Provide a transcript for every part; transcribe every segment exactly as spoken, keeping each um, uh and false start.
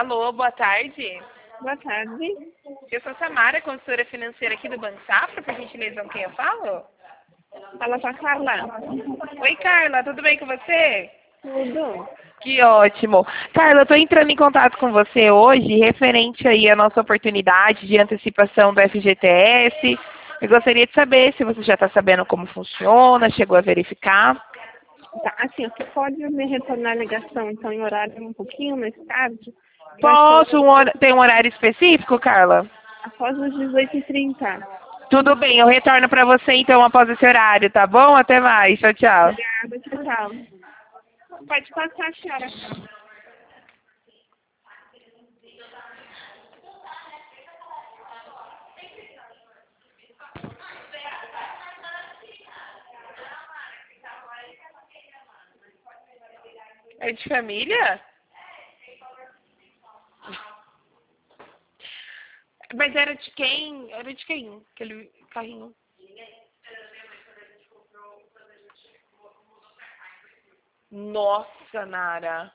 Alô, boa tarde. Boa tarde. Eu sou Samara, consultora financeira aqui do Banco Safra, por gentileza, com quem eu falo? Fala com a Carla. Oi, Carla, tudo bem com você? Tudo. Que ótimo. Carla, eu estou entrando em contato com você hoje, referente aí à nossa oportunidade de antecipação do F G T S. Eu gostaria de saber se você já está sabendo como funciona, chegou a verificar. Tá, assim, você pode me retornar a ligação, então, em horário um pouquinho mais tarde? Posso? Um hor... Tem um horário específico, Carla? Após as dezoito e trinta. Tudo bem, eu retorno para você então após esse horário, tá bom? Até mais. Tchau, tchau. Obrigada, tchau, tchau. Pode passar, senhora. É de família? Mas era de quem? Era de quem? Aquele carrinho. Nossa, Nara.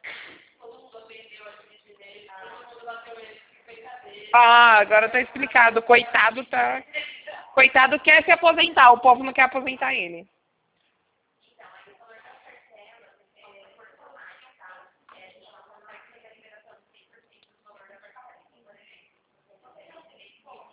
Ah, agora tá explicado. Coitado tá. Coitado quer se aposentar, o povo não quer aposentar ele.